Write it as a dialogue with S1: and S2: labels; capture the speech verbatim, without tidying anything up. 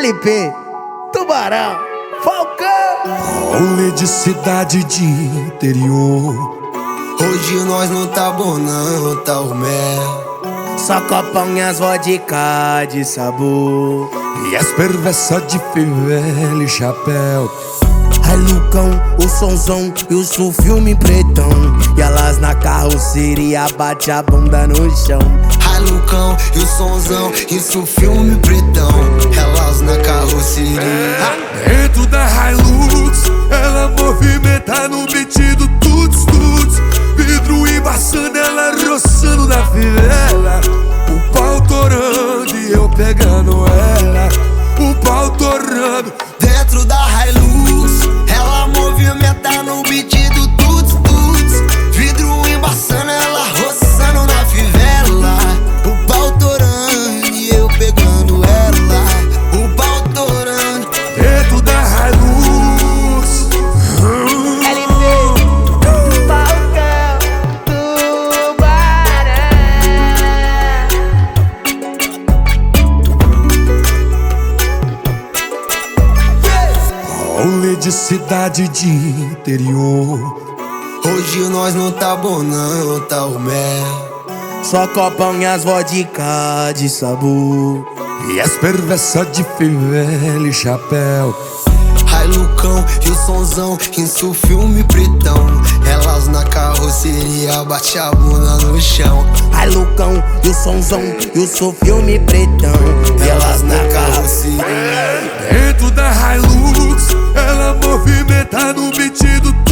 S1: L P, Tubarão, Falcão.
S2: Rolê de cidade de interior.
S3: Hoje nós não tá bom não, tá o mel.
S1: Só copão e as vodka de sabor.
S2: E as perversas de fivela e chapéu.
S1: Ai Lucão, o sonzão e o sul filme pretão. E elas na carroceria bate a bunda no chão.
S3: Ai Lucão e o sonzão, isso filme pretão. Elas na carroceria.
S2: Dentro da Hilux, ela movimenta no beat do tuts tuts. Vidro embaçando, ela roçando na fivela. O pau torando e eu pegando ela. O pau torando.
S3: Dentro da Hilux, ela movimenta no beat do tuts tuts. Vidro embaçando, ela roçando na fivela. O pau torando e eu pegando ela. O pau torando.
S2: Dentro da Hilux.
S1: L P, Falcão, Tubarão.
S2: Rolê de cidade de interior.
S3: Hoje nós não tá bom não, tá o mel.
S1: Só copão e as vodka de sabor.
S2: E as perversas de fivela e chapéu.
S3: Ai Lucão e o sonzão, isso filme pretão. Elas na carroceria bate a bunda no chão.
S1: Ai Lucão e o sonzão e o sul filme pretão. E elas na carroceria.
S2: Dentro da Hilux, ela movimenta no beat do